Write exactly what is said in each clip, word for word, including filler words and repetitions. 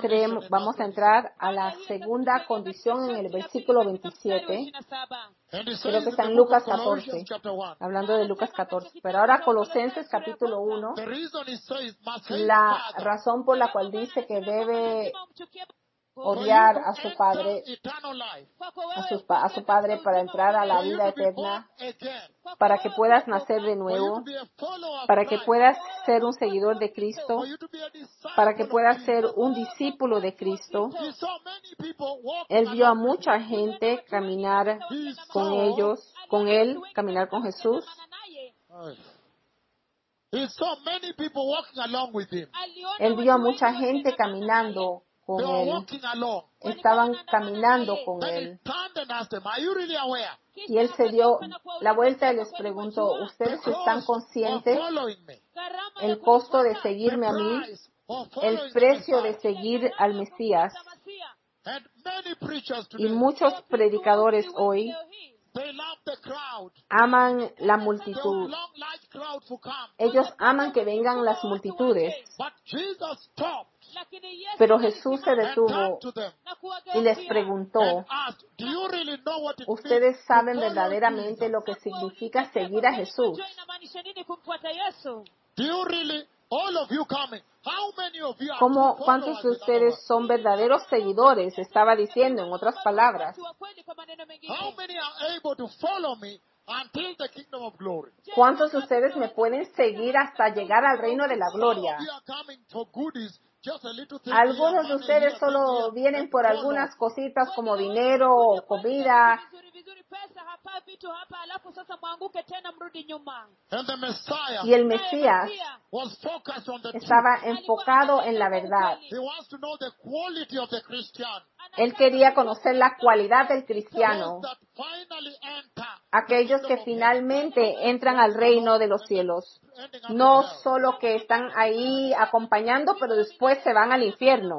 entremos, vamos a entrar a la segunda condición en el versículo veintisiete. Creo que está en Lucas catorce, hablando de Lucas catorce. Pero ahora Colosenses capítulo uno, la razón por la cual dice que debe odiar a su padre, a su, a su padre para entrar a la vida eterna, para que puedas nacer de nuevo, para que puedas ser un seguidor de Cristo, para que puedas ser un discípulo de Cristo. Él vio a mucha gente caminar con ellos, con él, caminar con Jesús. Él vio a mucha gente caminando con él. Estaban caminando con él. Y él se dio la vuelta y les preguntó, ¿ustedes están conscientes el costo de seguirme a mí? El precio de seguir al Mesías. Y muchos predicadores hoy aman la multitud. Ellos aman que vengan las multitudes. Pero Jesús se detuvo y les preguntó, ¿ustedes saben verdaderamente lo que significa seguir a Jesús? ¿Cómo, ¿Cuántos de ustedes son verdaderos seguidores? Estaba diciendo, en otras palabras. ¿Cuántos de ustedes me pueden seguir hasta llegar al reino de la gloria? Algunos de ustedes solo vienen por algunas cositas como dinero o comida. Y el Mesías estaba enfocado en la verdad. Él quería conocer la cualidad del cristiano, aquellos que finalmente entran al reino de los cielos. No solo que están ahí acompañando, pero después se van al infierno.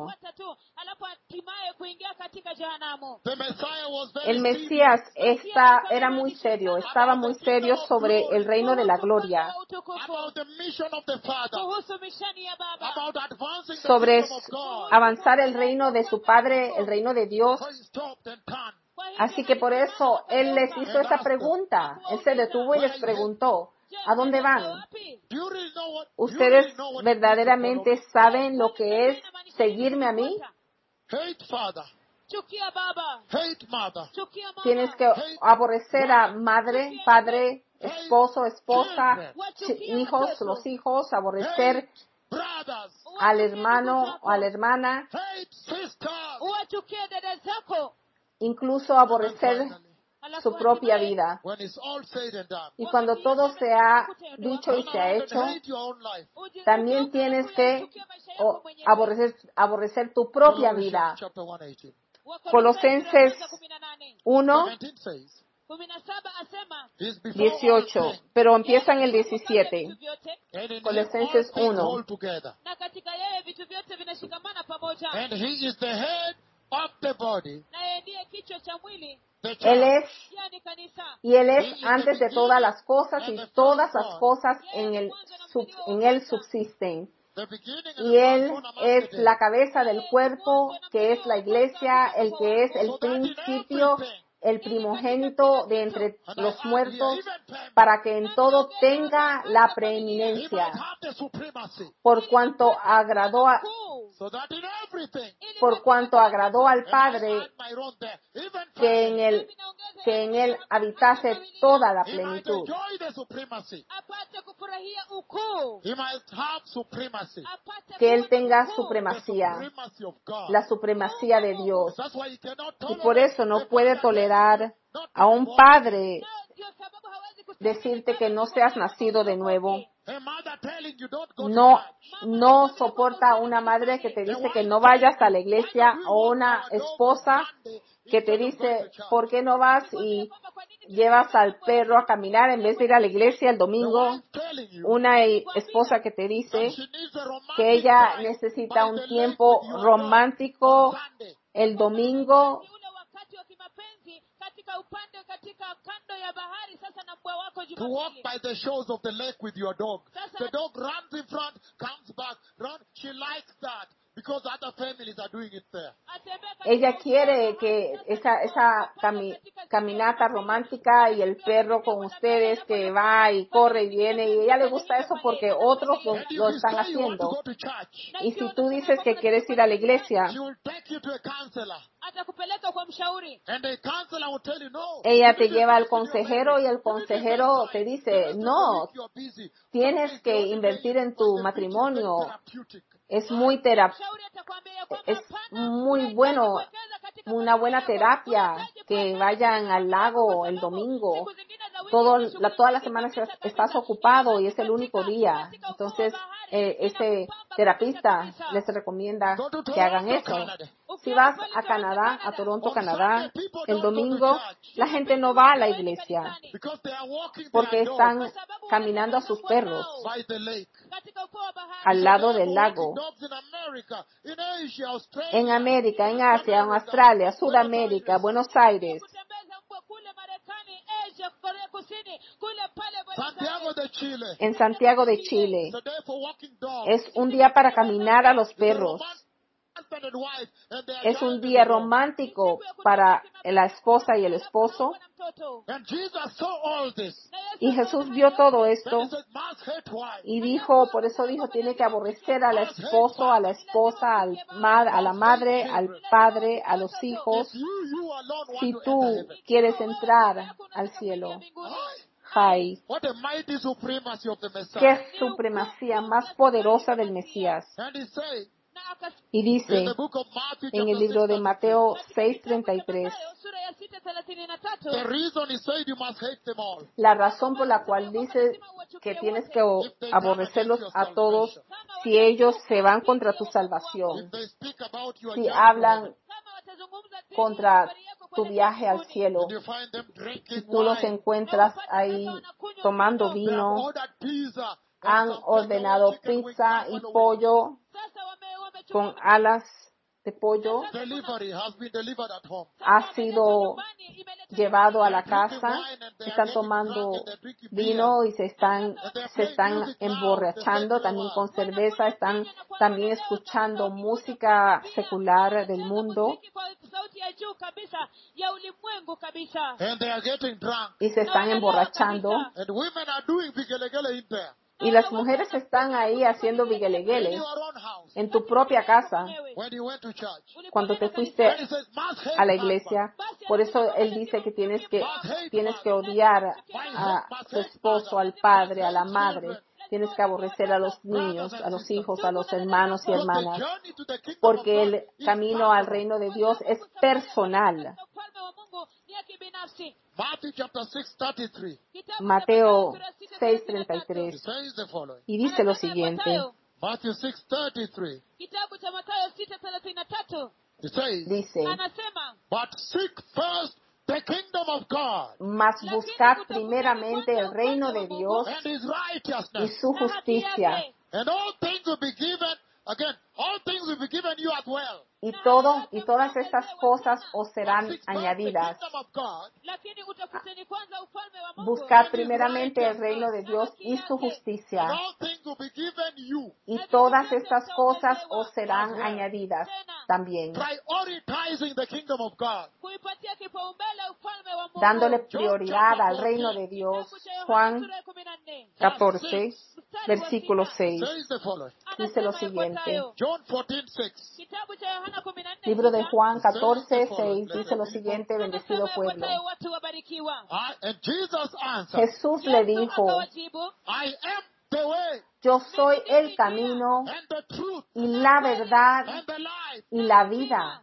El Mesías está, era muy serio, estaba muy serio sobre el reino de la gloria, sobre avanzar el reino de su Padre, el reino de Dios. Así que por eso Él les hizo esa pregunta. Él se detuvo y les preguntó, ¿a dónde van? ¿Ustedes verdaderamente saben lo que es seguirme a mí? Tienes que aborrecer a madre, padre, esposo, esposa, hijos, los hijos, aborrecer al hermano o a la hermana, incluso aborrecer su propia vida. Y cuando todo se ha dicho y se ha hecho, también tienes que aborrecer, aborrecer tu propia vida. Colosenses uno, dieciocho, pero empieza en el diecisiete. Colosenses uno. Él es, y Él es antes de todas las cosas, y todas las cosas en Él, en él subsisten. Y Él es la cabeza del cuerpo, que es la iglesia, el que es el principio, el primogénito de entre los muertos, para que en todo tenga la preeminencia, por cuanto agradó a, por cuanto agradó al Padre que en él, que en él habitase toda la plenitud. Que Él tenga supremacía, la supremacía de Dios. Y por eso no puede tolerar a un padre decirte que no seas nacido de nuevo. No, no soporta a una madre que te dice que no vayas a la iglesia, o una esposa que te dice, ¿por qué no vas y llevas al perro a caminar en vez de ir a la iglesia el domingo? Una esposa que te dice que ella necesita un tiempo romántico el domingo. To walk by the shores of the lake with your dog. The dog runs in front, comes back, run. She likes that. Ella quiere que esa, esa cami- caminata romántica y el perro con ustedes que va y corre y viene, y a ella le gusta eso porque otros lo, lo están haciendo. Y si tú dices que quieres ir a la iglesia, ella te lleva al consejero y el consejero te dice, no, tienes que invertir en tu matrimonio. Es muy terap es muy bueno, una buena terapia, que vayan al lago el domingo. Todo, la, toda la semana estás ocupado y es el único día. Entonces, eh, ese terapista les recomienda que hagan eso. Si vas a Canadá, a Toronto, Canadá, el domingo, la gente no va a la iglesia porque están caminando a sus perros al lado del lago. En América, en Asia, en Australia, Sudamérica, Buenos Aires, en Santiago de Chile, es un día para caminar a los perros. Es un día romántico para la esposa y el esposo. Y Jesús vio todo esto y dijo, por eso dijo, tiene que aborrecer al esposo, a la esposa, al ma- a la madre, al padre, a los hijos, si tú quieres entrar al cielo. Ay, qué supremacía más poderosa del Mesías. Y dice en el libro de Mateo seis treinta y tres, la razón por la cual dice que tienes que aborrecerlos a todos si ellos se van contra tu salvación, si hablan contra tu viaje al cielo, si tú los encuentras ahí tomando vino, han ordenado pizza y pollo con alas de pollo, ha sido llevado a la casa, están tomando vino y se están, se están emborrachando también con cerveza, están también escuchando música secular del mundo y se están emborrachando. Y las mujeres están ahí haciendo viguelegueles en tu propia casa cuando te fuiste a la iglesia. Por eso él dice que tienes que, tienes que odiar a tu esposo, al padre, a la madre. Tienes que aborrecer a los niños, a los hijos, a los hermanos y hermanas. Porque el camino al reino de Dios es personal. Mateo seis treinta y tres. Y dice lo siguiente. Dice, mas buscad primeramente el reino de Dios y su justicia. Y todo, y todas estas cosas os serán añadidas. Buscad primeramente el reino de Dios y su justicia. Y todas estas cosas os serán añadidas también. Dándole prioridad al reino de Dios. Juan catorce, versículo seis. Dice lo siguiente. Libro de Juan catorce, seis. Dice lo siguiente, bendecido pueblo. Jesús le dijo, yo soy el camino y la verdad y la vida.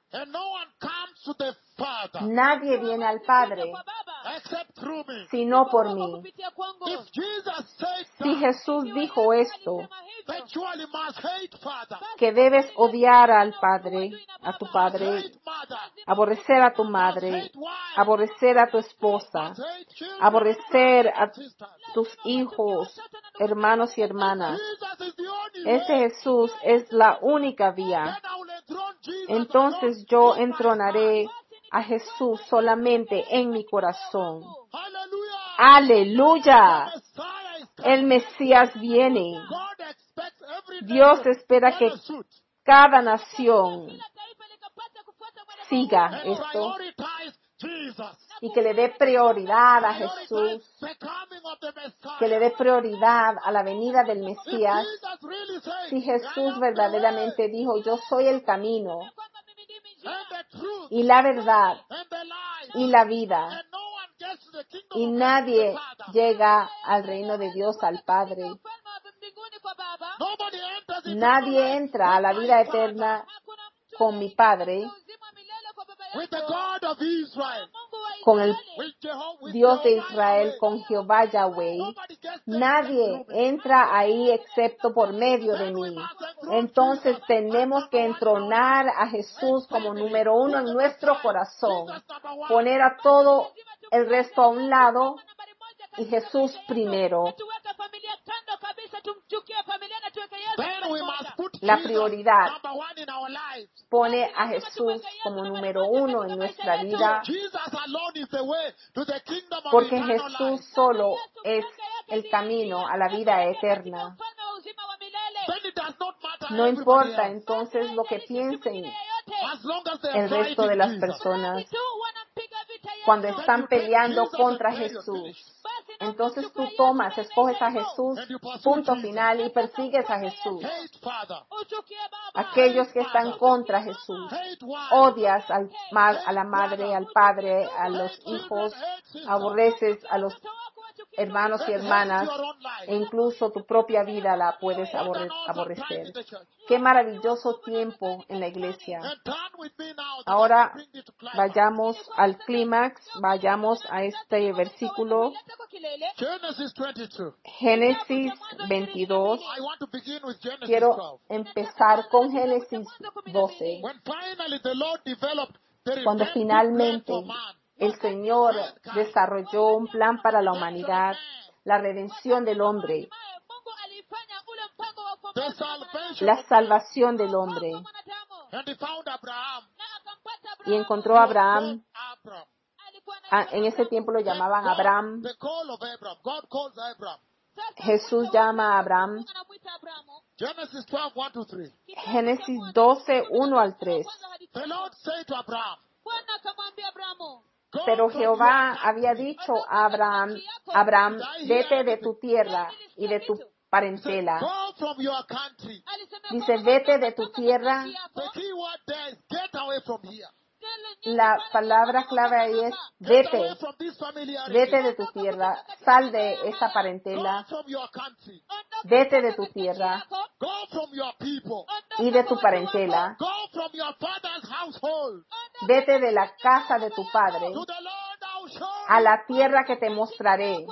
Nadie viene al Padre sino por mí. Si Jesús dijo esto, que debes odiar al Padre, a tu Padre, aborrecer a tu madre, aborrecer a tu esposa, aborrecer a tus hijos, hermanos y hermanas. Ese Jesús es la única vía. Entonces yo entronaré a Jesús solamente en mi corazón. ¡Aleluya! El Mesías viene. Dios espera que cada nación siga esto y que le dé prioridad a Jesús, que le dé prioridad a la venida del Mesías. Si Jesús verdaderamente dijo, yo soy el camino y la verdad y la vida, y nadie llega al reino de Dios, al Padre. Nadie entra a la vida eterna con mi Padre, con el Dios de Israel, con Jehová Yahweh. Nadie entra ahí excepto por medio de mí. Entonces tenemos que entronar a Jesús como número uno en nuestro corazón, poner a todo el resto a un lado y Jesús primero. La prioridad pone a Jesús como número uno en nuestra vida, porque Jesús solo es el camino a la vida eterna. No importa entonces lo que piensen el resto de las personas cuando están peleando contra Jesús. Entonces tú tomas, escoges a Jesús, punto final, y persigues a Jesús. Aquellos que están contra Jesús, odias al, a la madre, al padre, a los hijos, aborreces a los hermanos y hermanas, e incluso tu propia vida la puedes aborre- aborrecer. Qué maravilloso tiempo en la iglesia. Ahora vayamos al clímax, vayamos a este versículo, Génesis veintidós. Quiero empezar con Génesis doce. Cuando finalmente el Señor desarrolló un plan para la humanidad, la redención del hombre, la salvación del hombre. Y encontró a Abraham. En ese tiempo lo llamaban Abraham. Jesús llama a Abraham. Génesis doce, uno al tres. Pero Jehová había dicho a Abraham, Abraham, vete de tu tierra y de tu parentela. Dice, vete de tu tierra. La palabra clave ahí es, vete, vete de tu tierra, sal de esa parentela, vete de tu tierra y de tu parentela, vete de la casa de tu padre a la tierra que te mostraré.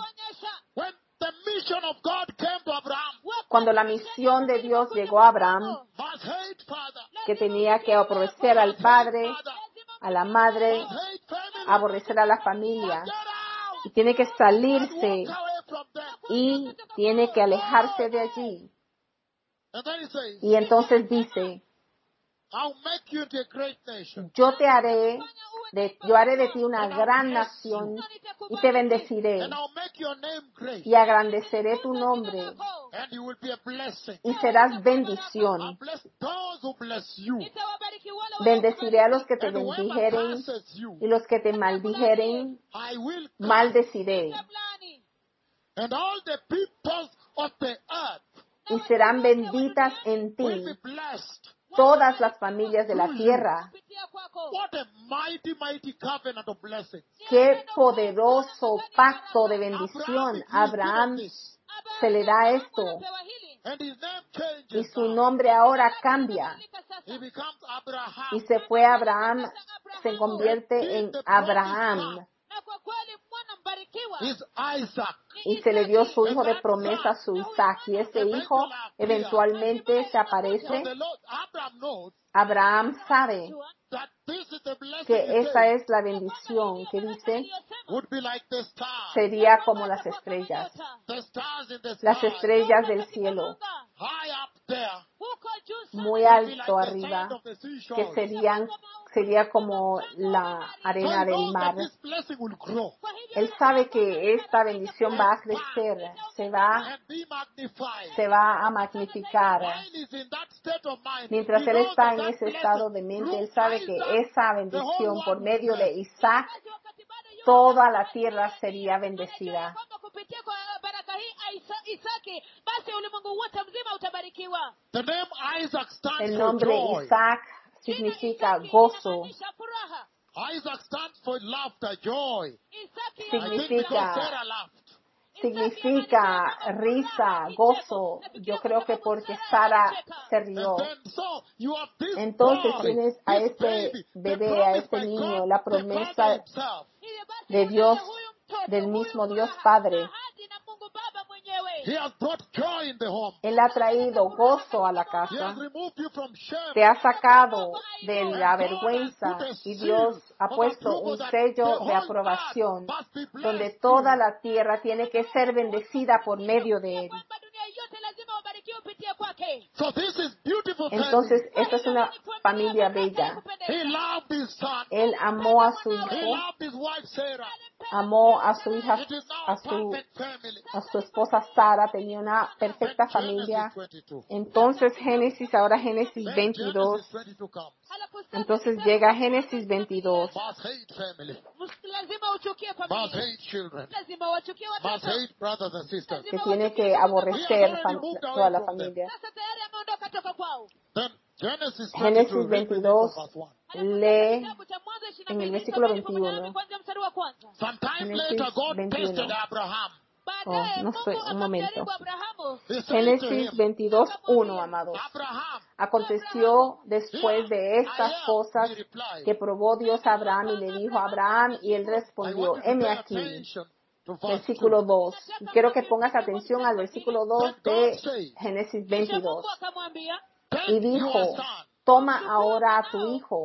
Cuando la misión de Dios llegó a Abraham, que tenía que aborrecer al padre, a la madre, aborrecer a la familia, y tiene que salirse y tiene que alejarse de allí. Y entonces dice, yo te haré, de, yo haré de ti una gran nación y te bendeciré y agrandeceré tu nombre y serás bendición. Bendeciré a los que te bendijeren y los que te maldijeren, maldeciré. Y serán benditas en ti todas las familias de la tierra. Qué poderoso pacto de bendición. A Abraham se le da esto. Y su nombre ahora cambia. Y se fue a Abraham, se convierte en Abraham. Y se le dio su hijo de promesa, su Isaac. Y ese hijo eventualmente se aparece. Abraham sabe que esa es la bendición que dice, sería como las estrellas, las estrellas del cielo. muy alto arriba, que serían, sería como la arena del mar. Él sabe que esta bendición va a crecer, se va, se va a magnificar. Mientras él está en ese estado de mente, él sabe que esa bendición por medio de Isaac, toda la tierra sería bendecida. El nombre Isaac significa gozo. Significa, significa risa, gozo. Yo creo que porque Sara se rió. Entonces tienes a este bebé, a este niño, la promesa de Dios, del mismo Dios Padre. Él ha traído gozo a la casa. Te ha sacado de la vergüenza y Dios ha puesto un sello de aprobación donde toda la tierra tiene que ser bendecida por medio de él. Entonces, esta es una familia bella. Él amó a su hijo, amó a su hija, a su, a su esposa Sara, tenía una perfecta familia. Entonces, Génesis, ahora Génesis veintidós. Entonces llega Génesis veintidós. Que tiene que aborrecer toda la familia. Génesis veintidós, lee en el versículo veintiuno. Génesis veintiuno. Oh, no estoy, un momento. Génesis veintidós, uno, amados. Aconteció después de estas cosas que probó Dios a Abraham y le dijo a Abraham, y él respondió, heme aquí. Versículo dos. Y quiero que pongas atención al versículo dos de Génesis veintidós. Y dijo, toma ahora a tu hijo.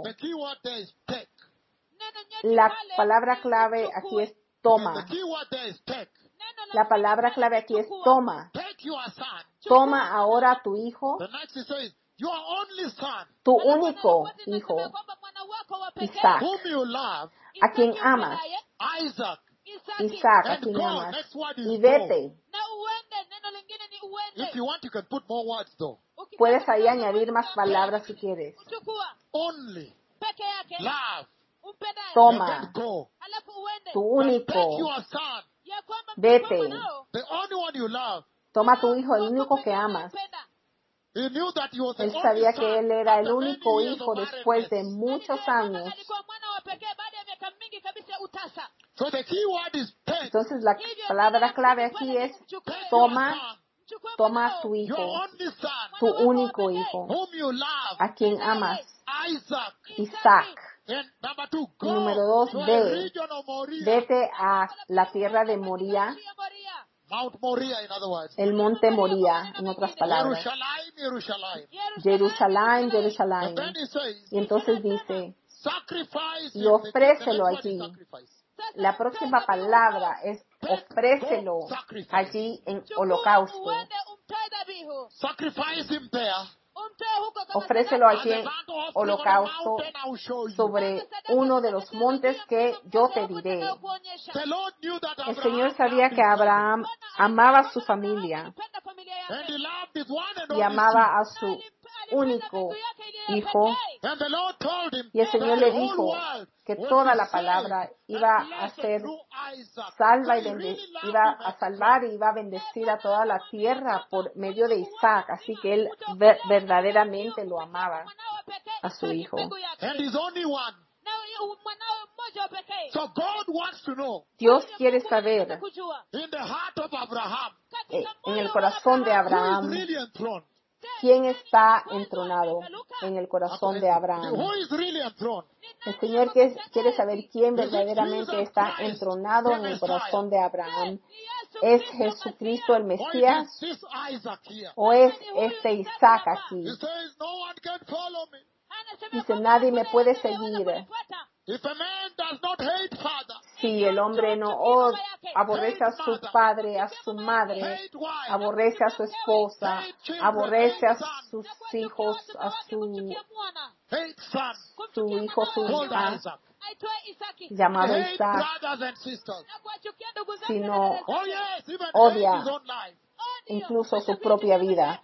La palabra clave aquí es toma. La palabra clave aquí es toma. Toma ahora a tu hijo, tu único hijo, Isaac, a quien amas. Isaac, a quien amas. Y vete. Puedes ahí añadir más palabras si quieres. Toma tu único. Vete. Toma tu hijo, el único que amas. Él sabía que él era el único hijo después de muchos años. Entonces la palabra clave aquí es toma, toma a tu hijo, tu único hijo, a quien amas, Isaac. Y número dos, ve, vete a la tierra de Moría, el monte Moría, en otras palabras. Jerusalén, Jerusalén. Y entonces dice, y ofrécelo allí. La próxima palabra es ofrécelo allí en holocausto. Ofrécelo allí en holocausto sobre uno de los montes que yo te diré. El Señor sabía que Abraham amaba a su familia y amaba a su único hijo. Y el Señor le dijo que toda la palabra iba a ser salva y bende- iba a salvar y iba a bendecir a toda la tierra por medio de Isaac. Así que él ver- verdaderamente lo amaba a su hijo. Dios quiere saber eh, en el corazón de Abraham quién está entronado en el corazón de Abraham. El Señor quiere saber quién verdaderamente está entronado en el corazón de Abraham. ¿Es Jesucristo el Mesías o es este Isaac aquí? Dice, nadie me puede seguir si el hombre no, od- aborrece a su padre, a su madre, aborrece a su esposa, aborrece a sus hijos, a su, su hijo, su hija, llamado Isaac, sino odia incluso su propia vida.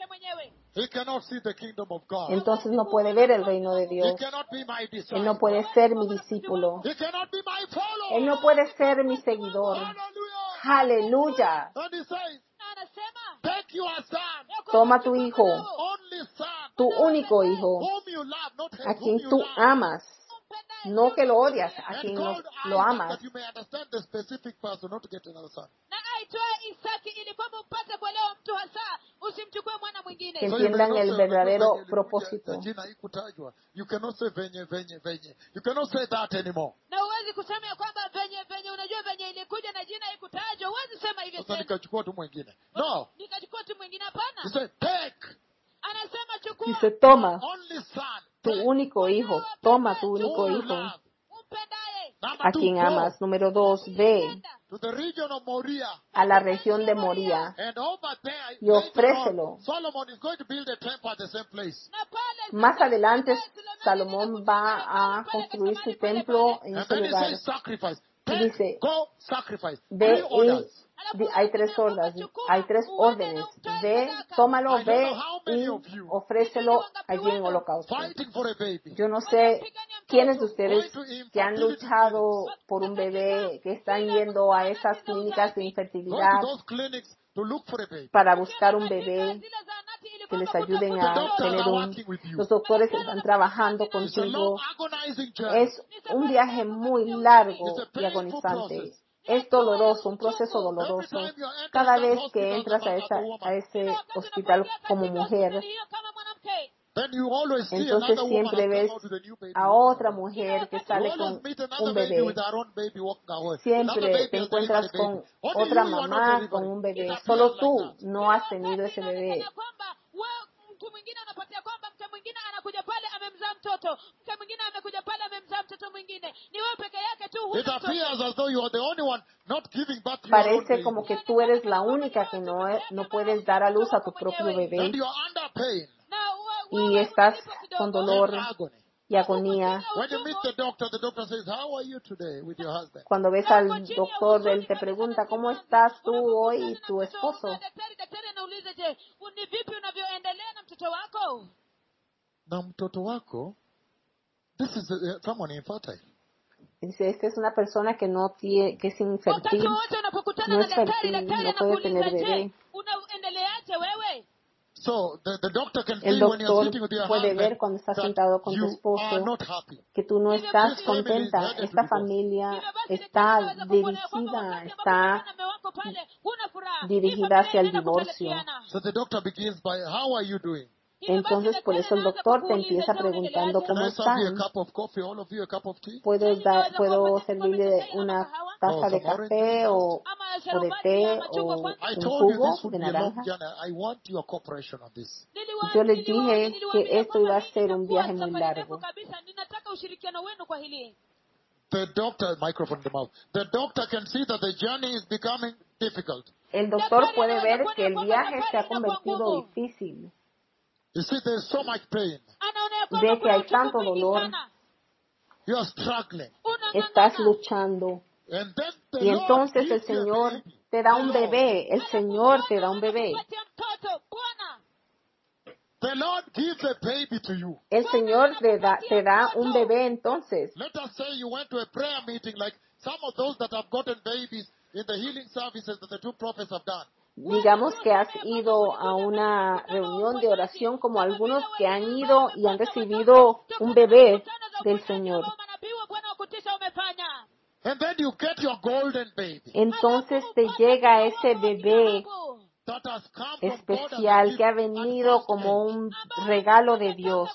Entonces no puede ver el reino de Dios. Él no puede ser mi discípulo. Él no puede ser mi seguidor. Aleluya. Toma tu hijo, tu único hijo, a quien tú amas. No que lo odias, a quien lo, lo amas. Que entiendan el verdadero propósito. Dice, toma tu único hijo, toma tu único hijo, a quien amas. Número dos, ve a la región de Moría y ofrécelo. Más adelante, Salomón va a construir su templo en ese lugar. Y dice, ve y hay tres órdenes, hay tres órdenes. Ve, tómalo, ve y ofrécelo allí en holocausto. Yo no sé quiénes de ustedes que han luchado por un bebé, que están yendo a esas clínicas de infertilidad para buscar un bebé, que les ayuden a tener un... Los doctores están trabajando contigo. Es un viaje muy largo y agonizante. Es doloroso, un proceso doloroso. Cada vez que entras a, esa, a ese hospital como mujer, entonces siempre ves a otra mujer que sale con un bebé. Siempre te encuentras con otra mamá con un bebé. Solo tú no has tenido ese bebé. Parece como que tú eres la única que no, no puedes dar a luz a tu propio bebé. Y estás con dolor y agonía. Cuando ves al doctor, él te pregunta, ¿cómo estás tú hoy y tu esposo? Na mtoto wako, this is uh, someone infertile. Dice, esta es una persona que no tiene, que es infértil, no es fértil, no puede tener bebé. So the, the doctor can El see when you're doctor sitting with your puede husband ver cuando estás sentado con tu you are esposo not happy. que tú no estás contenta. Esta familia está dirigida, está dirigida hacia el divorcio. So the doctor begins by, how are you doing? Entonces, por eso el doctor te empieza preguntando Can cómo I serve you a están. cup of coffee, all of you a cup of tea? ¿Puedo, dar, ¿Puedo servirle una taza de café o, o de té o I un told you jugo this would de be a long naranja? journey. I want your cooperation on this. Yo les dije que esto iba a ser un viaje muy largo. The doctor, microphone in the mouth. The doctor can see that the journey is becoming difficult. El doctor puede ver que el viaje se ha convertido difícil. You see, there's so much pain. Ve que hay tanto dolor. You are struggling. Estás luchando. And then the Y Lord entonces el gives you a Señor baby. te da un bebé. El Señor te da un bebé. The Lord gives a baby to you. El Señor te da, te da un bebé entonces. Let us say you went to a prayer meeting like some of those that have gotten babies in the healing services that the two prophets have done. Digamos que has ido a una reunión de oración como algunos que han ido y han recibido un bebé del Señor. And then you get your golden baby. Entonces te llega ese bebé That has come from God especial as a que ha gift at venido first como age. un regalo de Dios.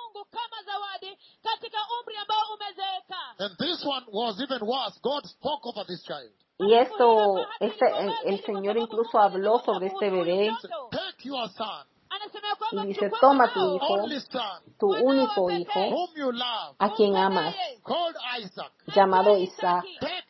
And this one was even worse. God spoke over this child. Y esto, este, el Señor incluso habló sobre este bebé Take your son, y dice, toma tu hijo, only son, tu único hijo, whom you love, a quien amas, called Isaac. llamado Isaac. Take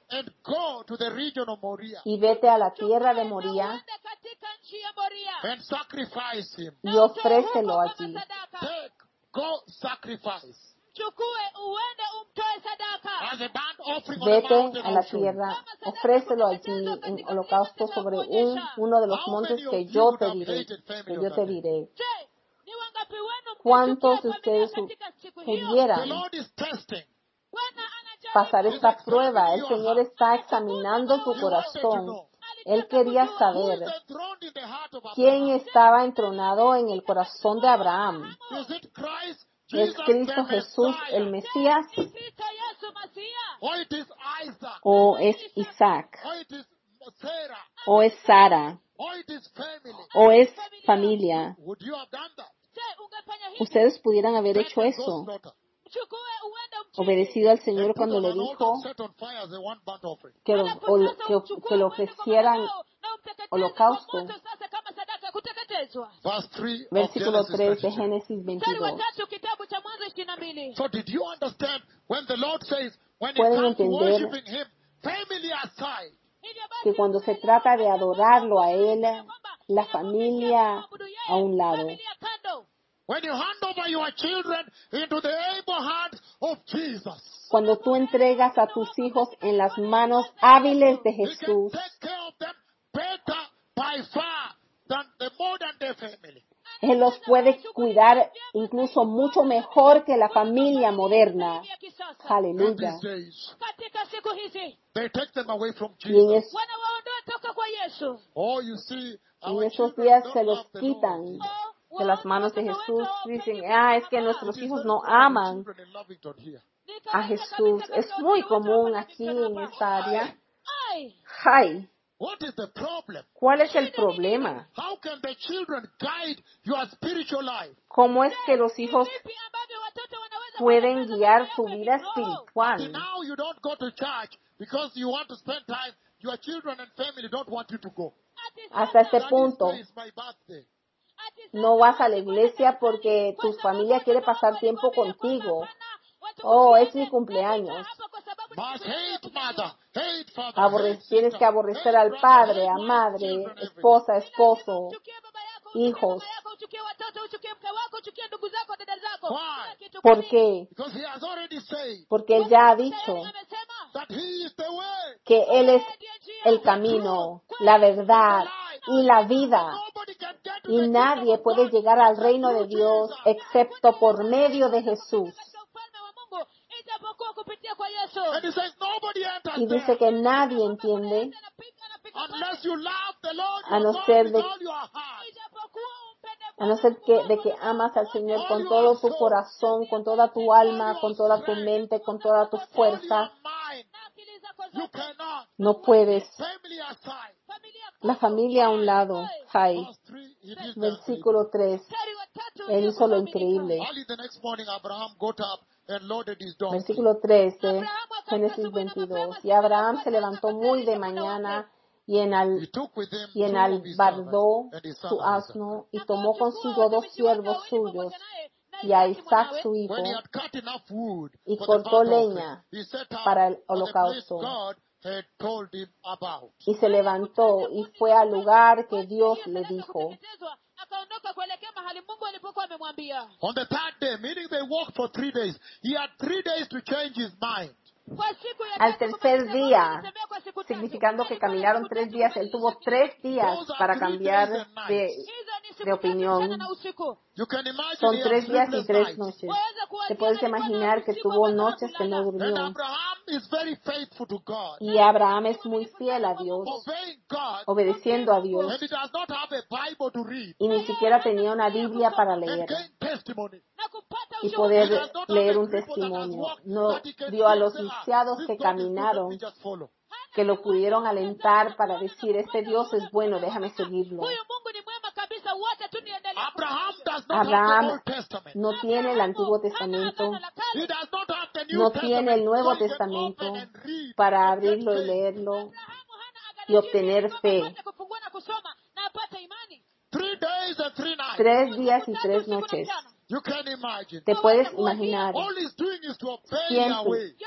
and go to the region of Moriah y vete a la tierra de Moría Uende katika nchi ya Moria. and sacrifice him. y ofrécelo Kama allí. sadaka. Take, go sacrifice Chukue uende umtoe sadaka. as a burnt offering on the Vete mountain. a la I'll show you. tierra, ofrécelo allí en holocausto sobre un, uno de los How montes many que of you yo would te have diré, hated family que on yo that te day? diré. Je, ni wangapi wenu ¿Cuántos de mngechukia familia ustedes katika siku hiyo? The pudieran Lord is testing. Bwana pasar anajaribu. esta prueba? El Señor está examinando tu corazón. Él quería saber Who is enthroned in the heart of quién Abraham? estaba entronado en el corazón de Abraham. Is it Christ, ¿Es Jesus Cristo the Jesús Messiah? el Mesías Ni Kristo Yesu Masia. Or it is Isaac? o es Isaac Or it is Sarah? o es Sara Or it is family? o es familia? Would you have done that? Je, ungefanya hivi. Ustedes pudieran haber hecho Take the eso, ghost daughter Chukue uende umchinje. obedecido al and Señor put cuando on le an altar dijo and set on fire as a one burnt offering. que lo, Alafu o- sasa que, uchukue que lo uende kwa ofrecieran madhabahu na umteketeze holocausto. kwa moto sasa kama sadaka ya kuteketezwa. Verse three of Versículo Genesis tres de thirty-two. Génesis Mstari wa veintidós. tatu kitabu cha Mwanzo ishirini na mbili. So did you understand when the Lord says, when it Pueden comes to entender worshiping Him, family aside, Hivyo basi, Que cuando se trata de adorarlo a Él, la familia a un lado. familia kando. when you hand over your children into the able hands of Jesus, Cuando tú entregas a tus hijos en las manos hábiles de He can Jesús, take care of them better by far than the modern day family. Él los puede cuidar incluso mucho mejor que la familia moderna. Ya kisasa. In Aleluya. these days, Katika siku hizi they take them away from Y en, Jesus. es- wanawaondoa toka kwa Yesu. Oh, you see, en our esos children días don't se los love the quitan Oh, de las waondoa manos de watoto Jesús. wetu hawapendi Dicen, Mungu ah, es que kama nuestros It is hijos very no common with aman children in Lavington here. Ni a kawaida Jesús. kabisa Es katika muy watoto wetu común hapa aquí Lavington en hapa. esta área. Ay, Ay, What is the problem? ¿cuál es el problema? How can the children guide your spiritual life? ¿Cómo es que los hijos vipi ambavyo watoto wanaweza pueden kuongoza guiar maisha tu yako ya vida kiroho? See, espiritual? now you don't go to church because you want to spend time. Your children and family don't want you to go. Ati Hasta este sasa- Daddy's punto, day is my birthday. ati sasa no vas a la watu iglesia wanaenda porque kwa tu sababu familia quiere watoto pasar wako tiempo walikwambia kwamba contigo. hapana, watu Oh, es usiende mi cumpleaños. kabisa hapa kwa sababu ni Must siku yako ya hate kuzaliwa. mother, hate father, Aborre- hate tienes sister, que aborrecer hate al brother, padre, hate a wife, madre, children, everything. esposa, Ni lazima esposo, uchukie baba yako, uchukie hijos. mama yako, uchukie watoto, uchukie mke wako, uchukie ndugu zako, dada zako. Why? Kila kitu kwa ¿Por nini? qué? Because he has already said Porque Él ya ha Tayari dicho amesema that he is the way, que Él es yeye ndiye njia. el camino, la verdad y la vida. nobody can get to Y the nadie kingdom of puede God llegar al except reino de through Dios Jesus. excepto por medio de Jesús. Katika ufalme wa Mungu ijapokuwa kupitia kwa Yesu. And he says nobody enters Y dice there que nadie entiende Anapiga, anapiga unless you love the Lord A your no God ser with de- all your heart. ijapokuwa umpende a no ser que de que amas al Señor con todo tu corazón, con toda tu alma, con toda tu mente, con toda tu All your fuerza. mind. na akili zako You zote. cannot. No puedes. Family aside. Familia La familia a un lado. Jai. Verse three, he did that. Versículo tres. mstari wa tatu Él ndio hizo lo kuaminika. increíble. Early the next morning, Abraham got up and loaded his donkey. Versículo tres de Génesis veintidós. Y Abraham se levantó muy de mañana y, en He al, took with him y two of his enalbardó servants and his son su Isaac. asno y tomó consigo dos siervos suyos y a Isaac su hijo When he had cut enough wood y for the cortó burnt offering, leña he set out para el for the place holocausto. God had told him about. Y se levantó y fue al lugar que Dios le dijo. akaondoka kuelekea mahali Mungu alipokuwa amemwambia. On the third day, meaning they walked for three days, he had three days to change his mind. Kwa siku ya Al tatu tercer kumaliza día, Mungu alitembea kwa siku tatu. significando que Alikuwa na caminaron siku tres tatu días. Él tuvo kubadilisha tres días Those are para three cambiar days and de, nights. Hizo ni siku de tatu opinión. mchana na usiku. You can imagine Son he had tres días y sleepless tres nights. noches. Waweza kuwazia Te puedes alikuwa na imaginar que usiku tuvo ambao noches que no hakulala. And durmió. Abraham is very faithful to God, Y Abraham es muy fiel a Dios, obeying God, obedeciendo a Dios, and he does not have a Bible to read y ni siquiera tenía una Biblia para and leer gain testimony. Na kupata y ushuhuda. poder leer un testimonio. No dio a los lisiados que caminaron, Just follow. que lo pudieron alentar para decir, este Dios es bueno, déjame seguirlo. Huyu Mungu ni mwema kabisa, wacha tu niendelee. Abraham does not have the Abraham Old Testament. no tiene el Antiguo Testamento, He does not have the New no Testament. tiene el Nuevo so he can Testamento open and read para and get abrirlo y faith. leerlo Abrahamu hana y obtener fe. apate kufungua na kusoma na apate imani. Three days and three nights. Tres días y tres noches. You can imagine. Te puedes imaginar All he's doing is to obey Siempre. Yahweh. Yote ambayo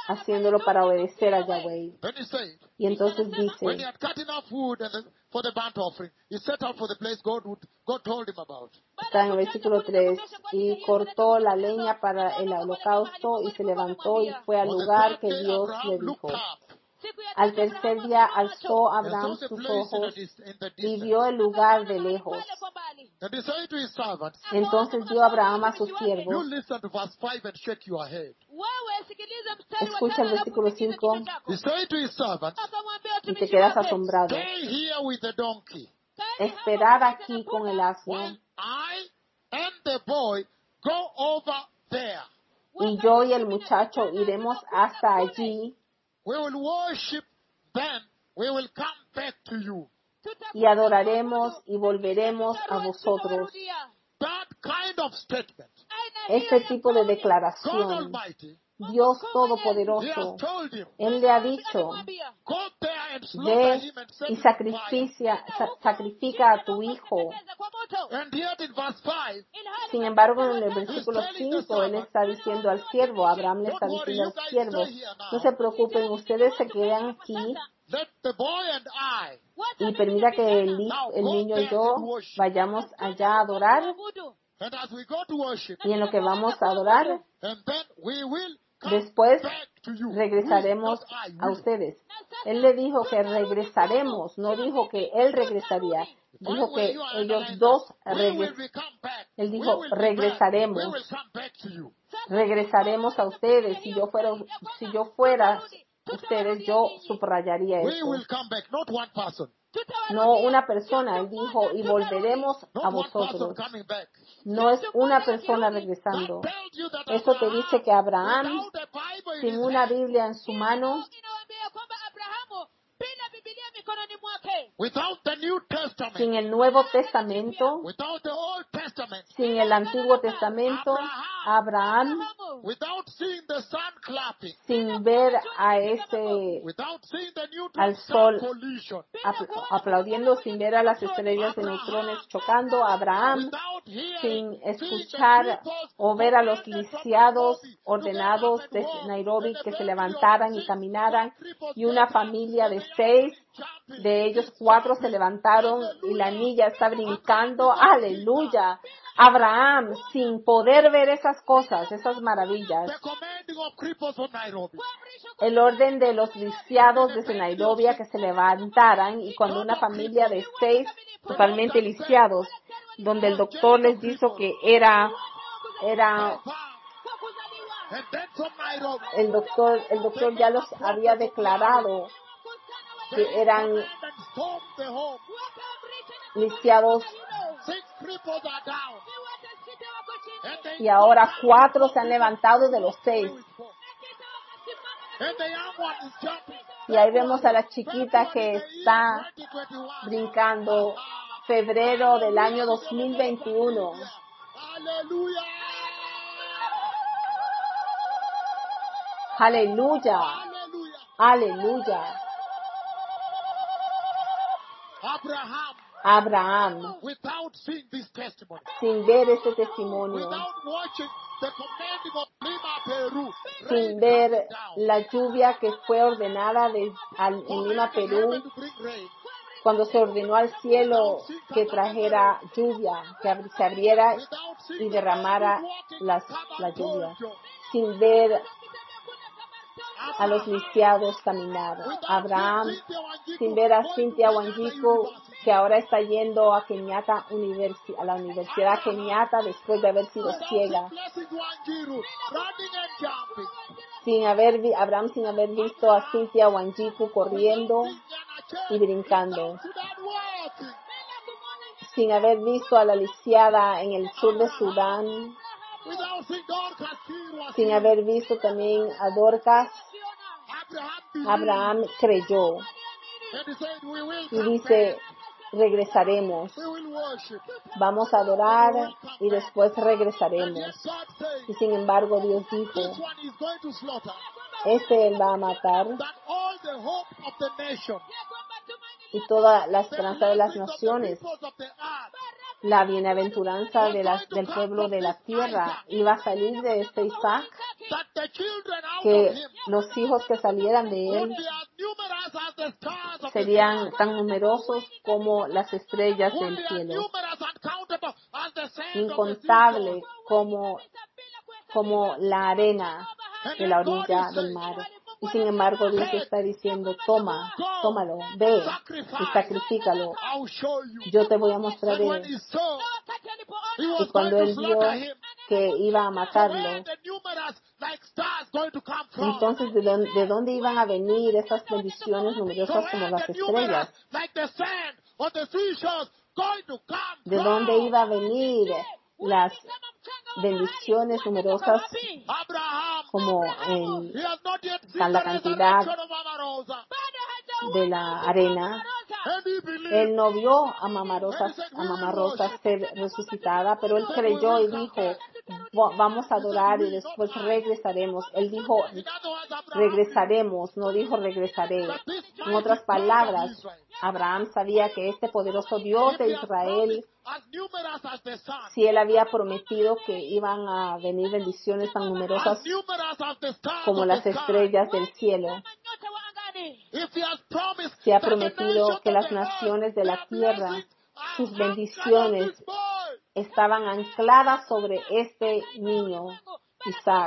haciéndolo para obedecer a Yahweh. Then he said, Y entonces when he dice, had cut enough wood and then for the burnt offering, he set out for the place God would, God told him about. está en el versículo tres, y cortó la leña para el holocausto y se levantó y fue al On the lugar third que day, Dios Abraham le looked dijo. up Al tercer día alzó and Abraham saw the sus place in the, ojos dis- in the y distance. vio el lugar de lejos. And he said to his servants, Entonces dio Abraham a sus you siervos. listen to verse five and shake your head. Escucha el versículo cinco He said to his servants, y te quedas asombrado. stay here with the donkey, Esperad aquí con el asno, while I and the boy go over there. y yo y el muchacho iremos hasta allí We will worship, then we will come back to you. y adoraremos y volveremos a vosotros. That kind of statement, Este tipo de God declaración, Almighty, Dios He has Todopoderoso, told him, Él le ha dicho, go there and slaughter ve him and set y him on fire. sacrificia, sa- sacrifica a tu hijo. And yet in verse five, Sin embargo, en el versículo cinco, Él está diciendo al siervo, Abraham le está diciendo al siervo, no se preocupen, ustedes se quedan aquí let the boy and I, y permita que el, hijo- el niño y yo vayamos allá a adorar, and as we go to worship, y en lo que vamos a adorar, and then we will come después back to you. regresaremos We, not I, a we. ustedes. Él le dijo que regresaremos, no dijo que Él regresaría, dijo que ellos dos We will regres- be come back. Él We dijo, will be back. regresaremos. We will come back to you. regresaremos a ustedes. Si yo fuera, si yo fuera ustedes, yo subrayaría We eso. will come back, not one person. No una persona, él dijo, y volveremos Not a one person vosotros. coming back. No es una persona regresando. Eso te dice que Abraham, without a Bible in sin his una hand, Biblia en su mano, without the New Testament, sin el Nuevo Testamento, without the Old Testament, sin el Antiguo Testamento, Abraham, without seeing the sun clapping, sin ver a ese without seeing the al neutron sol star collision, apl- aplaudiendo, sin ver a las estrellas de neutrones chocando, Abraham, without hearing, sin seeing the escuchar cripples o ver a los commanded from lisiados Nairobi to ordenados get up de and walk, Nairobi and a que se family levantaran of y six, caminaran, four cripples y una get up, familia and de the young seis one is jumping, de ellos is cuatro se jumping. levantaron y la Hallelujah. niña está brincando. Abraham is Aleluya. Abraham, sin poder ver esas cosas, esas maravillas, the commanding of cripples from Nairobi. el orden de los lisiados desde Nairobi a que se levantaran, y cuando una familia de seis totalmente lisiados, donde el doctor les dijo que era, era, And then from Nairobi, el doctor, el doctor ya los había declarado que eran and stormed the home. lisiados, Six cripples are down. And they y ahora cuatro se han levantado de los seis. And the young one is jumping. Y ahí vemos a la chiquita que está brincando, febrero del año dos mil veintiuno. Hallelujah. Aleluya, Hallelujah. aleluya. Abraham, Abraham, without seeing this testimony, sin ver este testimonio, without watching the commanding of Lima, Peru, sin rain ver coming down, la lluvia que fue ordenada de, al, en Lima, commanding Perú, heaven to bring rain, cuando se ordenó al cielo que trajera lluvia, que abri- se abriera without y seeing the derramara babies walking, las, come la and lluvia, told you. sin ver a los Abraham, lisiados caminar. without Abraham, seeing Cynthia Wanjiku sin ver a going to Cynthia Kenyatta Wanjiku, University, que ahora está yendo a Kenyatta Universi- a la Universidad Kenyatta después de haber sido without ciega, seeing Blessing Wanjiru running and jumping, sin haber vi- Abraham sin haber visto a Cynthia Wanjiku corriendo without seeing Yana y Chen brincando, in South Sudan walking, sin haber visto a la lisiada en el sur de Sudán, without seeing Dorcas Kirwa, sin haber visto también a Dorcas, Abraham believed, Abraham creyó and he said, we will y come dice, back, regresaremos, we will worship. vamos a adorar y después And regresaremos. yet God says, Y sin embargo Dios dijo, this one is going to slaughter, este él va a matar, that all the hope of the nation, y toda la the esperanza de las blessings of the naciones, peoples of the earth, la bienaventuranza de las, del pueblo de la tierra iba a salir de este Isaac, that the children out of que him los hijos que salieran de would él be as numerous as the stars of the serían sky, tan numerosos como las estrellas would del be as cielo, numerous and countable as the sands of the incontable seashore. como, como la arena de la orilla del mar. Y sin embargo Dios está diciendo, toma, tómalo, ve y sacrifícalo. I'll show you. Yo te voy a mostrar But when él. he saw he Y was going cuando to él vio slaughter him, que iba a where matarlo, the numerous like stars going to come from? entonces ¿de dónde, de dónde iban a venir esas bendiciones So numerosas como where las the numerous estrellas? like the sand on the seashores going to come ¿De from? dónde iba a venir las bendiciones numerosas Abraham, como en he has not yet seen tan la the cantidad resurrection of Amarosa. de la arena? And he believed. Él no vio a Mamá Rosa, a Mamá Rosa ser resucitada, pero él creyó y dijo, "Va- vamos a adorar y después regresaremos". Él dijo, In other words, Abraham regresaremos, no dijo regresaré. En otras palabras, Abraham sabía que este poderoso Dios de Israel, as numerous as the sun, si él había prometido que iban a venir bendiciones tan numerosas as numerous as the stars como of las the sky. estrellas del cielo, If he has promised se ha that the prometido nations que of las the earth, naciones de la their tierra, blessings are sus anchored bendiciones on this boy. estaban ancladas sobre este niño, Isaac.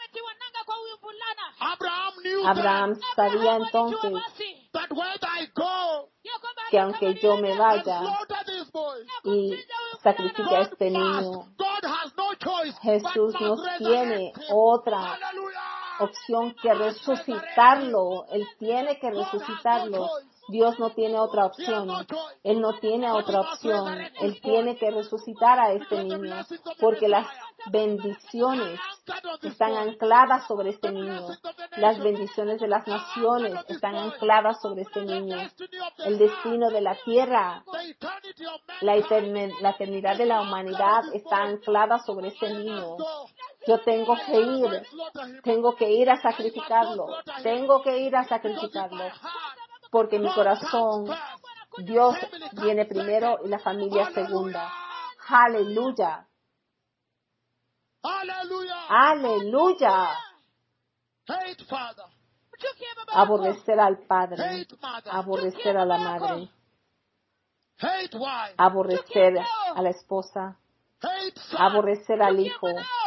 Abraham knew Abraham sabía entonces that, that when I go que aunque yo me and vaya slaughter this boy, y sacrifique a God este must, niño, God has no choice Jesús but no must tiene resurrect him. otra Hallelujah. opción que resucitarlo. Él tiene que resucitarlo. Dios no tiene otra opción. Él no tiene otra opción. Él tiene que resucitar a este niño, porque las bendiciones están ancladas sobre este niño. Las bendiciones de las naciones están ancladas sobre este niño. El destino de la tierra, The eternity of man, la, eterne- la eternidad de la humanidad está anclada sobre este niño. Yo tengo que ir, tengo que ir a sacrificarlo, tengo que ir a sacrificarlo, porque mi corazón, Dios viene primero y la familia segunda. Aleluya, hallelujah. aleluya. Hate father, Aborrecer al padre, hate mother, aborrecer a la madre, hate wife, aborrecer a la esposa, hate son, aborrecer al hijo,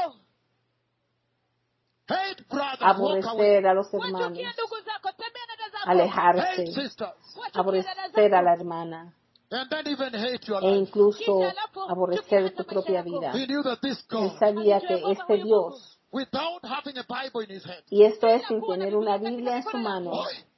hate brother, walk away, aborrecer a los hermanos, alejarse, hate sisters, aborrecer a la hermana and then even hate your e life. incluso aborrecer tu propia vida. He knew that this Él God, sabía que este Dios, without having a Bible in his hand, y esto es sin tener una Biblia en su mano,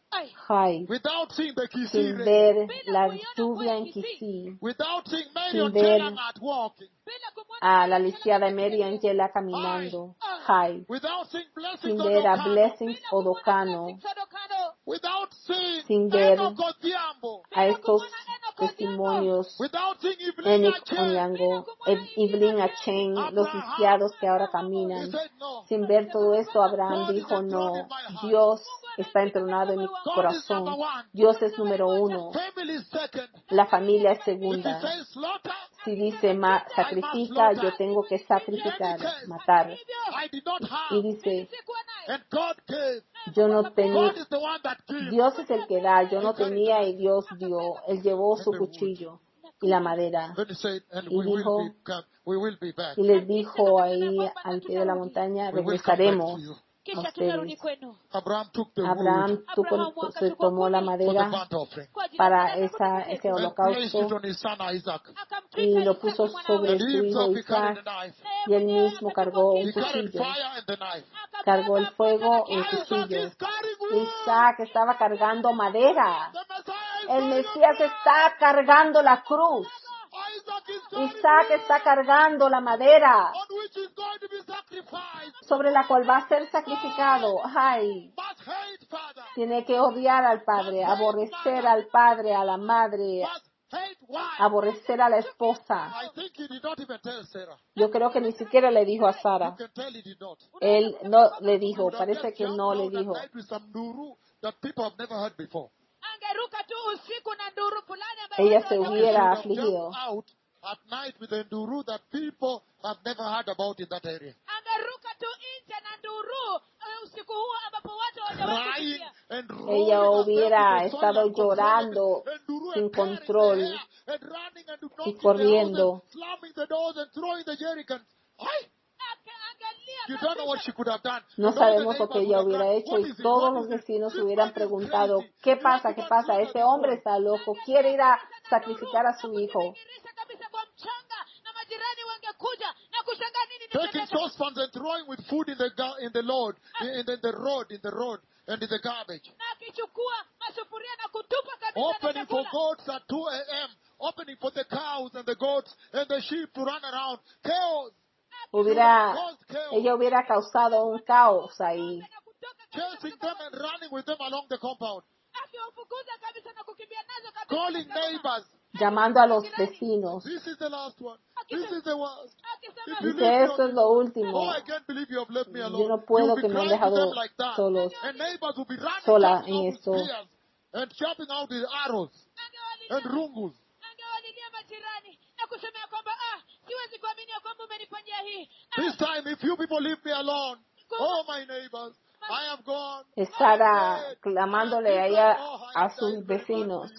ay, without seeing the sin Kisire, ver la lluvia en Kisí, without seeing Mary sin on ver Chelang at walking, a la lisiada Mary Angela caminando, ay, without seeing blessings sin on ver a Okano, Blessings Odocano, without seeing sin ver Enoch Odhiambo, a estos testimonios, without seeing Evelyn Enoch Acheng, Onyango, Ev- Evelyn Achen, los lisiados que ahora he caminan. said no. Sin ver todo esto, Abraham dijo, no, Dios está entronado en mi corazón. Dios es número uno, Family is second. la familia es If he segunda. says slaughter, Si dice ma- sacrifica, yo tengo que sacrificar, matar. I did not Y have, dice, and God gave. yo no tenía, God is the one that gives. Dios es el que da, yo no tenía y Dios dio. Él llevó su cuchillo y la madera. Then he said, and Y we will dijo, be come, we will be back. y les dijo ahí al pie de la montaña, We will come back to regresaremos you. a ustedes. Abraham took the Abraham wood tuvo- se tomó la for the madera burnt offering para esa, ese and placed it holocausto on his son Isaac. y lo puso sobre And su he hijo himself he carried Isaac, the knife. y él mismo cargó un He carried cuchillo, fire and the knife. cargó el fuego y el Isaac cuchillo. is carrying wood. Isaac estaba cargando madera. The Messiah is El carrying Mesías a está cargando la cruz. Isaac is carrying Isaac wood está cargando la madera on which is going to be sacrificed. sobre la cual va a ser sacrificado. Ay, Must hate father. tiene que odiar al padre, aborrecer al padre, a la madre, Must hate wife. aborrecer a la esposa. I think he did not even tell Sarah. Yo creo que ni siquiera le dijo a You Sara. can tell he did not. Él no le dijo, Would have parece just que jumped no le out and dijo. died with some nuru that people have never heard before. angeruka tu usiku na nduru fulani ambayo Ella watu se hawajawahi hubiera Would have afligido. jumped out at night with the nduru that people have never heard about in that area. angeruka tu nje na nduru eh, usiku huo ambapo watu hawajawahi Crying kusikia. and Ella rolling hubiera herself estado into the soil llorando and nduru sin and tearing the control hair and running and knocking the houses, corriendo. slamming the doors and throwing the jerrycans. Ay, Ake- angalia you don't know what kabisa. she could have done. No And all the sabemos lo que neighbors ella would have hubiera done, hecho what y is it? todos What los is it? vecinos This hubieran man is preguntado, crazy. ¿qué He pasa? has ¿Qué got pasa? children Ese before. hombre está loco, quiere ir a sacrificar a su hijo. Kujibingirisha kabisa kwa mchanga na majirani wangekuja na kushangaa nini Taking nimetendeka. saucepans and throwing with food in the ga- in the Lord, in, in the, the road, in the road, and in the garbage. Na akichukua masufuria na kutupa kabisa na Opening for chakula. goats at two a.m., opening for the cows and the goats and the sheep to run around. Chaos. Hubiera, Caused chaos. ella hubiera causado un caos ahí. Na kutoka Chasing them and running with them along the compound. akiwafukuza kabisa na kukimbia nazo kabisa. Calling katika boma. neighbors. Llamando a los vecinos. This is the last one. This is the worst. Akisema If you Dice, leave me esto on es lo this- último. Oh, I can't believe you have left me Yo alone. no puedo You'll be que me han crying to dejado them like that. solos. And neighbors will be running, Sola jumping en out with esto. spears and chopping out with arrows and angewalilia rungus. angewalilia majirani na kusema ya kwamba ah, siwezi kuamini ya kwamba umenifanyia hii. Ah, This time, if you people leave me alone, oh, my neighbors, I am gone. Estará clamándole ahí a, a sus vecinos.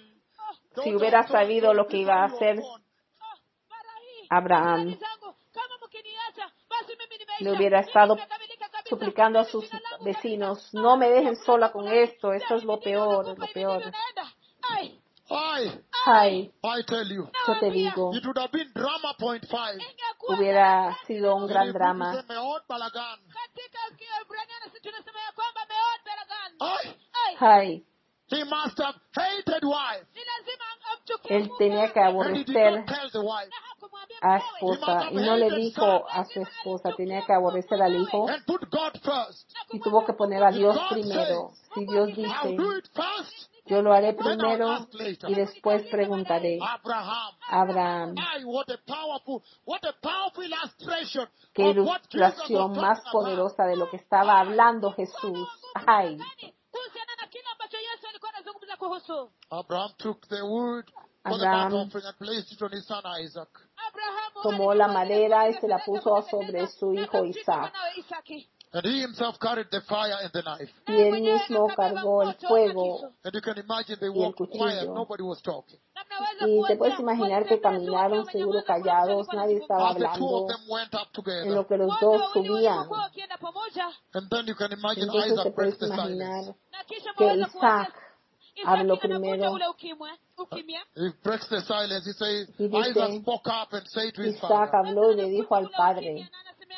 Si hubiera sabido lo que iba a hacer ah, mara hii, Abraham, jirani zangu, kama mkiniacha, basi mimi nimeisha. le hubiera Mimi estado nimekamilika kabisa. suplicando a Mimi sus jina langu vecinos, kabisa. no me dejen Ah, sola con fulani, esto, esto es lo hivi ndivyo peor, nakufa, lo hivi peor. ndivyo naenda. Ai, I, Ay, I tell you, yo te digo, it would have been drama point five. ingekuwa hubiera darasani sido un na gran In Hebrew, drama. we say, "Meod balagan." katika Kiebrania sisi tunasema ya kwamba meod baragan. I, Ai, Ay, he must have hated wife. ni lazima amchukie él mume tenía que wake. And he did aborrecer not tell the wife. Na hakumwambia a mkewe. esposa y no le dijo a su esposa, tenía que aborrecer al hijo And put God first. y tuvo que poner a Dios primero. Si Dios I'll dice, do it first. yo lo haré primero y después preguntaré. Abraham. Abraham, Ay, what a powerful, what a powerful illustration qué of what Jesus was ilustración talking más about. poderosa de lo que estaba hablando Jesús. Ay, Gani kuhusiana na kile ambacho Yesu alikuwa anazungumza kuhusu. Abraham took the wood for the Abraham burnt offering and placed it on his son Isaac. Abrahamu tomó la madera y se la puso sobre su hijo Isaac. And he himself carried the fire and the knife. Y él mismo cargó el fuego And you can imagine they y el walked quiet, cuchillo. nobody was talking. Y te puedes imaginar que caminaron seguro callados, nadie estaba As the two of hablando them went up en together. lo que los dos subían. And then you can imagine Entonces te Isaac puedes breaks the silence. imaginar que Isaac habló Isaac primero. He breaks the silence. He says, Y dice, Isaac spoke up and said to his Isaac father. habló y le dijo al padre.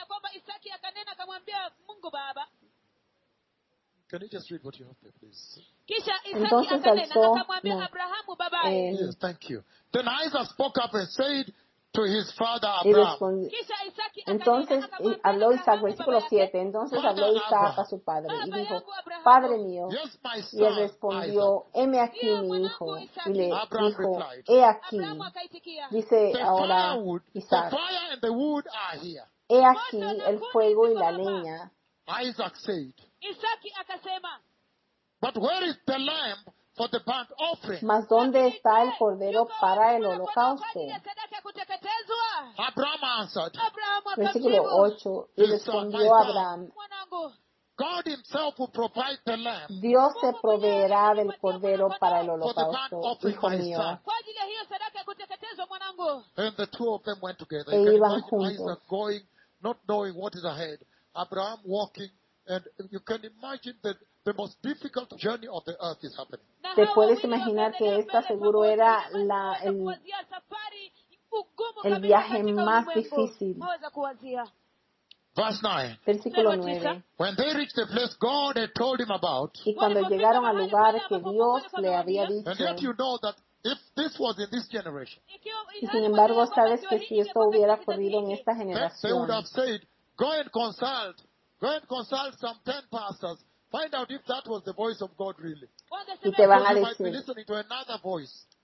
Can you just read what you have there, please? Entonces alzó, no, eh, Yes, thank you. Then Isaac spoke up and said to his father y Abraham, respondió. Entonces y habló Isaac, versículo siete. Entonces habló Isaac a su padre y dijo, Padre mío. yes, my Y él son, Isaac. respondió, heme aquí mi hijo. Y le Abraham dijo, replied, he aquí. Dice The ahora firewood, the Isaac, fire and the wood are here. he aquí el fuego y la leña. Isaac said, Isaki akasema, but where is the lamb for the burnt offering? Mas ¿dónde está el cordero para el holocausto? Abraham answered, Versículo ocho. Y respondió Abraham, Mwanangu, God himself will provide the lamb Dios se proveerá del cordero para el for the burnt holocausto, offering, hijo my mío. son. kwa ajili ya hiyo sadaka ya kuteketezwa mwanangu. And the two of them went together. E You can iban imagine juntos. Isaac going, not knowing what is ahead. Abraham walking, and you can imagine that the most difficult journey of the earth is happening. Na Te hawa puedes wawili imaginar que wakaendelea esta mbele seguro pamoja, era basi la, waweza el, kuwazia safari ugumu el kabisa viaje katika más ulimwengu. difícil. Waweza kuwazia. Verse nine. Versículo Mstari wa tisa. nueve. When they reached the place God had told him about, Y cuando llegaron al lugar que Dios le había and dicho, yet you know that if this was in this generation, y sin embargo sabes que si esto hubiera ocurrido en esta then they would generación, have said, go and consult, go and consult some ten pastors, find out if that was the voice of God really. y te van a Because you might be decir, listening to another voice.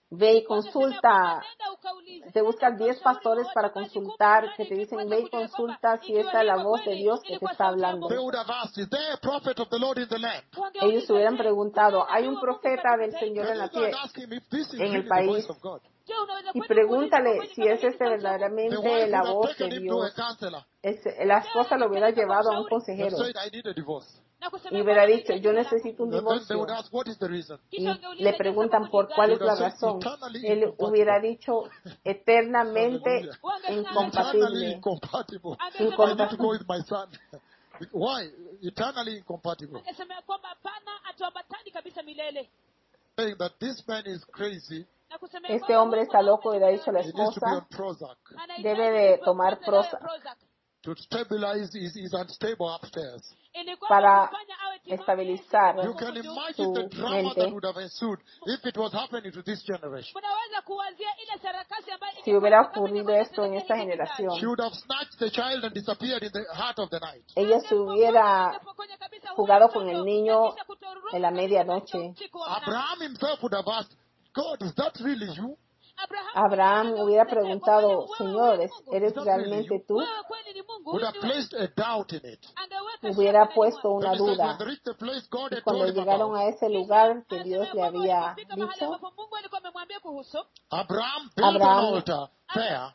ve y consulta, te buscas diez pastores para consultar, que te dicen, ve y consulta si esta es la voz de Dios que te está hablando. They would have asked, is there a prophet of the Lord in the land? Ellos hubieran preguntado, ¿hay un profeta del Señor en Can la you go and tierra? ask him if this is en el really the país? voice of God? Y pregúntale si es este The verdaderamente wife la would have voz de taken him to a Dios. counselor Es- la esposa lo hubiera llevado a un and consejero said, I need a divorce. y hubiera dicho, yo necesito un And then they divorcio. would ask, what is the reason? Y le preguntan por cuál es la razón. Él hubiera dicho, eternamente Eternally incompatible. incompatible. I Incompatible. need to go with my son. Why? Eternally incompatible. Angesema ya kwamba hapana, hatuambatani kabisa milele. Saying that this man is crazy. Na kusema ya Este kwamba hombre huyu está loco y le ha mwanaume dicho a la He needs to be on esposa, Prozac anahitaji debe de tomar kupata dawa ya Prozac. Prozac. to stabilize his, his unstable upstairs. Ili kwamba Para kumfanya awe timamu estabilizar You can imagine the su drama mente. that would have ensued if it was happening to this generation. Unaweza kuwazia ile sarakasi ambayo Si hubiera ingekuwa kama ocurrido ingekuwa esto en esta inatokea hiki kizazi. generación, She would have snatched the child and disappeared in the heart of the night. ella se hubiera jugado con el niño en la medianoche. Abraham himself would have asked, God, is that really you? Abraham hubiera preguntado, Señores, ¿eres realmente tú? Would have placed a doubt in it. Hubiera puesto una Then he says, when duda. they reached the place God Y had cuando told him llegaron about, a ese lugar que Dios le había dicho, Abraham built an Abraham altar there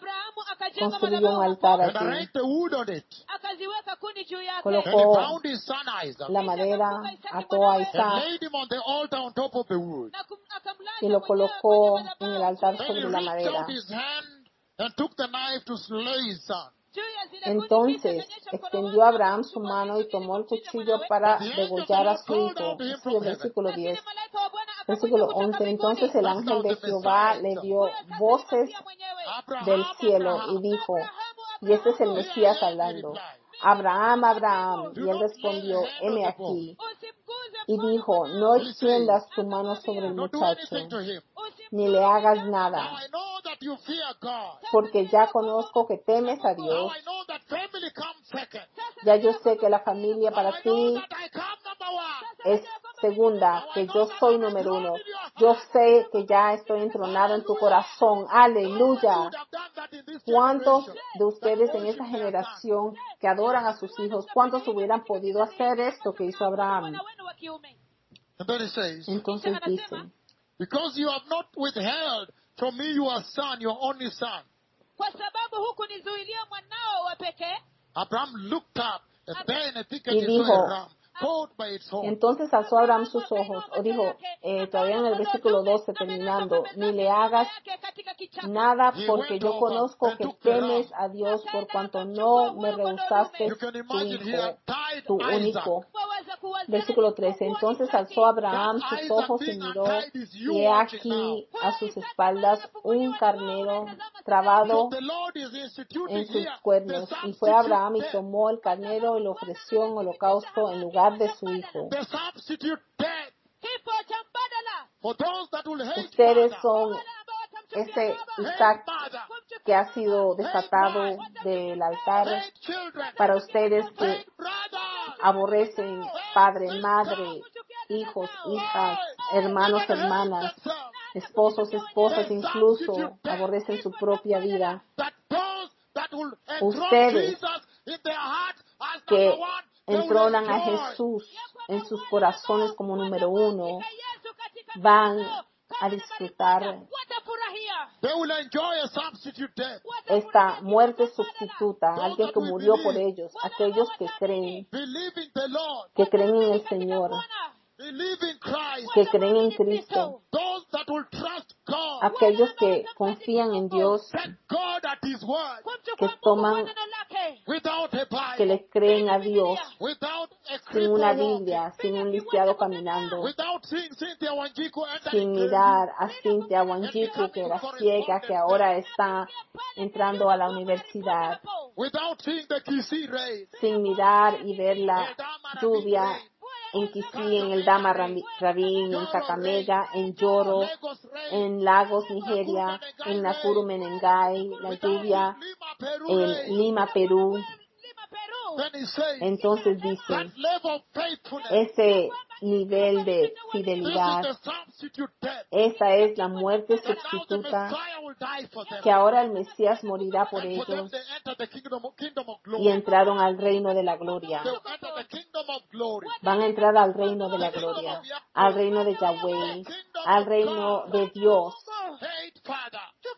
construyó un altar and allí, arranged the wood on it. akaziweka kuni juu yake And he colocó found his son Isaac la madera, ató a and Isaac laid him on the altar on top of the wood. na kum- akamlaza y lo mwenyewe colocó kwenye en el madhabahu altar Then he sobre la reached madera. out his hand and took the knife to slay his son. juu ya zile kuni, kisha Entonces akanyosha mkono extendió wake, Abraham su akamchukua mano y ili tomó el kumchinja cuchillo mwanawe. para The angel of the degollar a Lord su called hijo. out to him Ese es from el heaven. versículo diez. Lakini malaika wa Bwana akamwita Versículo kutoka once. mbinguni. Entonces el That's ángel now de the Jehová Messiah le himself. dio Huyo sasa ni voces Masia mwenyewe. Abraham, del cielo Abraham. y dijo, Abrahamu, y este es el Abrahamu, Mesías Here I am, he hablando, replied. Abraham, Abraham. Do Y él not lay respondió, a hand on heme the boy. aquí. usimguze Y mkono dijo, mwanao. no He extiendas says, tu mano sobre el Don't do muchacho, anything to him. ni le hagas Now nada, I know that you fear God. porque ya conozco que temes a Now Dios. I know that family comes second. Ya yo sé que la familia Now para I know ti that I come number one. es segunda, que yo soy número uno. Yo sé que ya estoy entronado en tu corazón. Aleluya. Would have done that in this ¿Cuántos generation. de ustedes en Worship esta their son. generación que adoran a sus hijos, cuántos hubieran podido hacer esto que hizo Abraham? Mwana wenu wa kiume. And then he says, Entonces dice, because you have not withheld from me your son, your only son. Kwa sababu hukunizuilia mwanao wa pekee. Abraham looked up, and there in a thicket Y he dijo, saw a ram caught by its horn. entonces alzó Abraham sus ojos, o dijo, eh, todavía en el versículo doce terminando, ni le hagas nada porque yo conozco que temes a Dios por cuanto no me rehusaste You can tu imagine he hijo, had tied tu Isaac. único. Waweza kuwazia Versículo trece. Entonces alzó Abraham That sus Isaac ojos y being miró, untied is you y he watching aquí now. a sus espaldas un carnero So trabado the Lord is instituting en sus here the cuernos. Y fue substitute Abraham y death. tomó el carnero y lo ofreció en holocausto en lugar de su hijo. The substitute death kifo cha mbadala. for those that will hate Ustedes father, son Wale ambao watamchukia ese baba. Isaac hate mother, que ha sido desatado del altar, hate children, para ustedes que hate brothers, aborrecen padre, madre, hijos, hijas, hermanos, even hate hermanas, themselves. esposos, esposas, incluso aborrecen su propia vida. That those that will enthrone Ustedes Jesus in their heart as que number one, they will entronan a enjoy. Jesús en sus corazones como número uno, van a disfrutar watafurahia. They will enjoy a substitute death. esta muerte sustituta, alguien que murió por ellos, aquellos que creen, Believe in the Lord. que creen en el Señor, Believe in Christ. que creen en Cristo, Those that will trust God. aquellos que confían en Dios, Take God at His word. que toman, Without a que Bible. le creen a Dios, Without a sin una cripple walking. Biblia, sin un lisiado caminando, Without seeing Cynthia Wanjiku sin entering mirar a Cynthia Wanjiku, que era ciega, que ahora está entrando a la universidad, Without seeing the Kisii rain. sin mirar y ver la lluvia en Kisii, en el Dama Rami- Rabin, en Kakamega, en Yoro, Lagos rain. en Lagos, Nigeria, en Nakuru, Menengai, la lluvia Lima, Peru en rain. Lima, Perú. Lima, Perú. Then he says, Entonces dice, that level of faithfulness. ese nivel de This is fidelidad, the substitute death. Esa es la muerte That now the sustituta, Messiah will die for them. que ahora el Mesías morirá por And for them ellos they enter the kingdom of, kingdom of y glory. entraron al reino de la gloria. They will enter the kingdom of glory. Van a entrar al reino de la gloria, al reino de Yahweh, al reino de Dios. Hate father.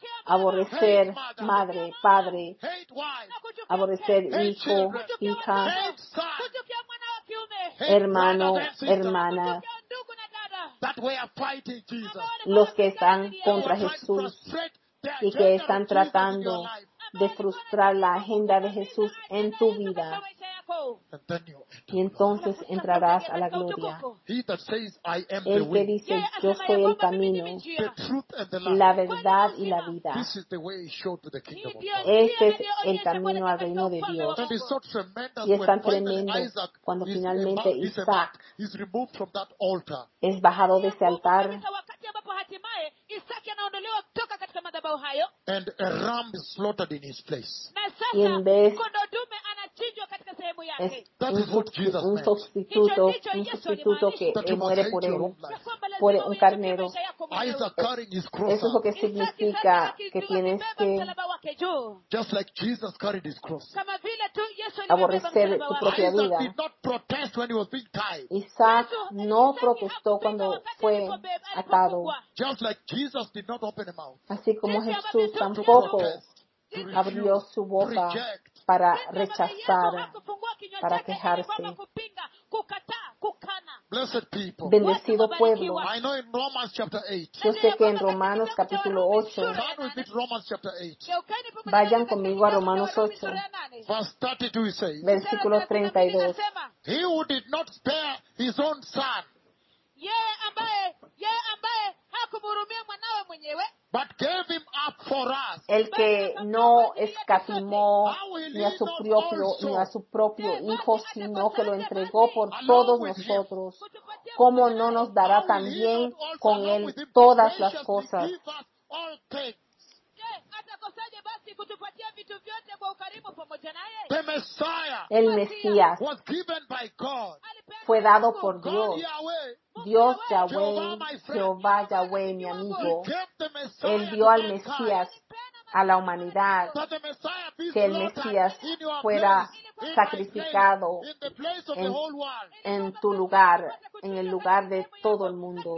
Aborrecer madre, padre, Hate wife. aborrecer hijo, hija, Hate son. kuchukia mwana wa kiume, Hate hermano, brothers and sisters hermana, kuchukia ndugu na dada, that were fighting Jesus. los que están Who contra are trying to Jesús frustrate the y que agenda están of Jesus in your tratando life. de frustrar la agenda de Jesús en tu vida. maisha yako. And then you enter Y glory. entonces entrarás a la gloria. He that says, I am the El que way, dice, yo soy el camino, the truth and the life. la verdad y la vida. This is the way he showed to the kingdom of God. Este es el camino al reino de Dios. And it's so tremendous Y es when tan finally tremendo Isaac cuando is, finalmente ema- is, Isaac ema- is removed from that altar. es bajado de ese altar Kabisa wakati ambapo hatimaye Isaki anaondolewa kutoka katika madhabahu hayo, And a ram is slaughtered in his place. na y en sasa vez kondoo dume anachinjwa katika sehemu es yake. That un, is what substi- Jesus un meant. sustituto, un sustituto que That eh, you must muere hate por your él, own life. Ya kwamba lazima por un uyachukie carnero. maisha yako mwenyewe. Isaac carrying his cross Eso es lo up, que Isaki sasa significa aki- que tienes akibeba que msalaba wake juu, just like Jesus carried his cross. kama vile tu Yesu alibeba aborrecer msalaba tu wake. propia Isaac vida. did not protest when he was being tied. Isaac Yesu- no Isaki protestó hakupinga cuando wakati fue alipobeba- atado, alipofungwa. Just like Jesus did not open his mouth así como Jinsi Jesús ambavyo tu- tampoco protest, to abrió refuse, su to boca reject. para Jinsi ambavyo Yesu rechazar, hakufungua kinywa para chake ili quejarse. kwamba kupinga, kukataa, kukana. Blessed people. Bendecido pueblo. I know in Romans chapter eight. Yo sé que en Romanos capítulo ocho, Turn with me to Romans chapter eight. Geukeni pamoja Vayan nami katika conmigo a kitabu cha Romanos Warumi ocho. sura ya nane. Verse thirty-two it says, versículo treinta y dos. Nasema, He who did not spare his own son, yeye ambaye yeye ambaye hakumhurumia mwanawe mwenyewe, but gave him up for us, El que no escatimó ni a su propio, ni a su propio Hijo, sino que lo entregó por todos nosotros, ¿cómo no nos dará how will he también not also con along Él with him todas las graciously cosas? give us all things? je, atakosaje basi kutupatia vitu vyote kwa ukarimu pamoja naye? The Messiah El Mesías was given by God. Alipeana fue dado Mungu. por God Dios. Yahweh, Dios Jehovah, Yahweh, my friend. Jehová Yahweh, mi He amigo, gave the Messiah Él dio to al mankind. Mesías a la humanidad, That the Messiah be que el slaughtered Mesías in your fuera place, in sacrificado my place, in the place of the en- whole world. en tu lugar, en el lugar de todo el mundo.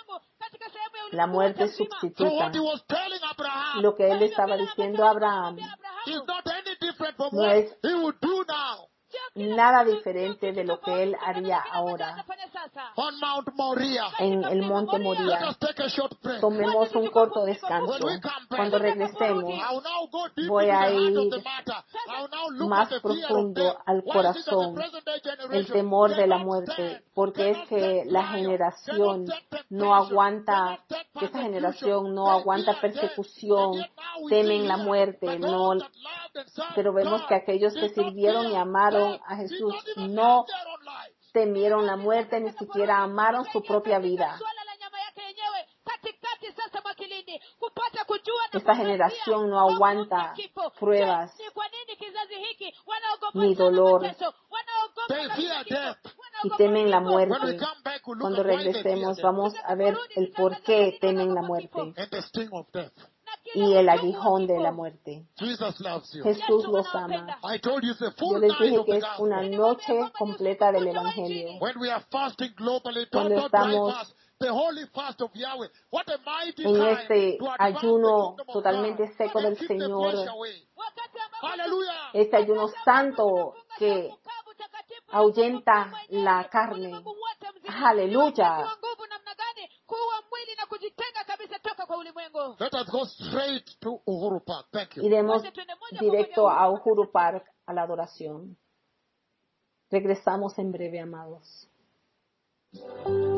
La muerte So sustituta. what he was telling Abraham Lo que él estaba diciendo a Abraham is not any different from No what es- he would do now nada diferente de lo que él haría ahora on Mount Moriah. en el monte Let Moría. us take a short break. Tomemos un corto When descanso. we come back, Cuando regresemos, I will now go deep voy into a the heart of ir the matter. I will now look más at the fear of profundo death. al Why is it that corazón, the present day el generation temor de la cannot muerte, stand, porque es cannot que take la trial, generación cannot take no temptation, aguanta, cannot take que esa persecution. generación no They aguanta fear death. persecución, And yet now we temen see la here muerte, that no, those that loved and served pero vemos God que aquellos que did not sirvieron y fear amaron death, a did Jesús not even no love their own lives. temieron la muerte, ni siquiera amaron su propia vida. Suala la nyama yake yenyewe katikati sasa mwa kilindi kupata kujua na Esta kuangazia generación no hofu aguanta ya kifo. pruebas Je, ni kwa nini kizazi hiki wanaogopa ni sana dolor mateso, wanaogopa They kabisa fear kifo, death. y wanaogopa temen la kifo. When we muerte. come back, we look Cuando at why they fear regresemos death vamos a ver el por qué temen la muerte and the sting of death. Na kile y el uchungu wa aguijón de kifo. la muerte. Jesus loves you. Jesús Yesu los anawapenda. ama. I told you it's a Yo full les night dije of que the es gospel. una noche completa del Evangelio. When we are fasting globally, Cuando total dry estamos fast, the holy fast of Yahweh. What a mighty en time este to advance ayuno the kingdom of totalmente God seco and del keep the Señor, flesh away. Wakati ambapo Hallelujah. este ayuno santo que ahuyenta la carne. Aleluya. nguvu namna gani kuua mwili na kujitenga kabisa toka kwa ulimwengu. Let us go straight to Uhuru Park. Thank you. Iremos directo a Uhuru Park a la adoración. Regresamos en breve, amados.